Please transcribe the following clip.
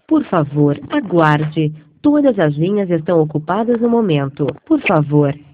Por favor, aguarde. Todas as linhas estão ocupadas no momento. Por favor,